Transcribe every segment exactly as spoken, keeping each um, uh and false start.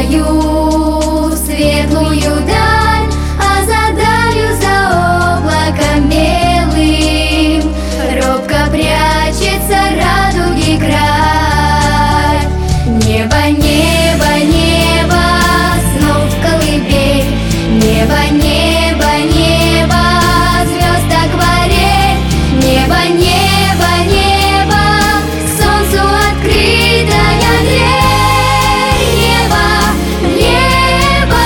свою светлую даль, а за далью, за облаком белым, робко прячется радуги край. Небо, небо, небо, снов в колыбель. Небо, небо, небо, звезд акварель. Небо, небо, небо, к солнцу открытая дверь. Небо, небо.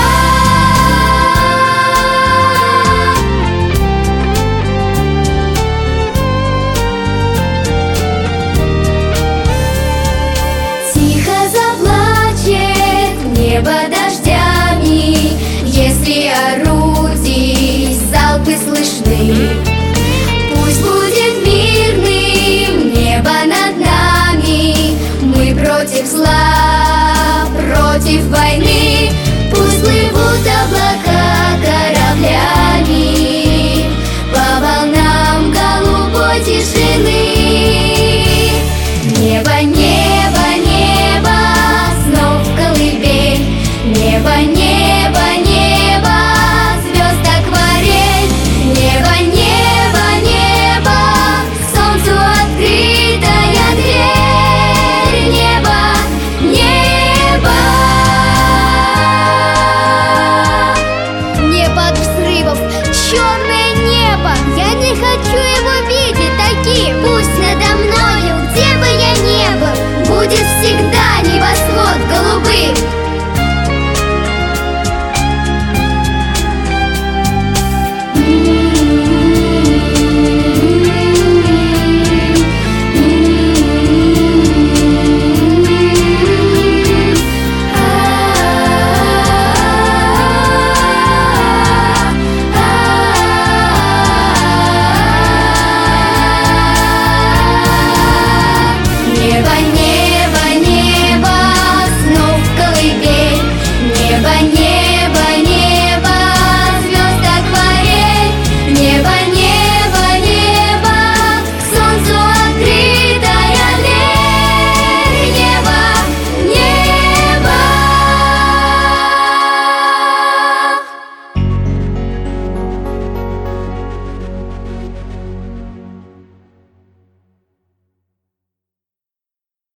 Тихо заплачет небо дождями, если орудий залпы слышны. Пусть будет мирным небо над нами, мы против зла, против войны. Пусть плывут облака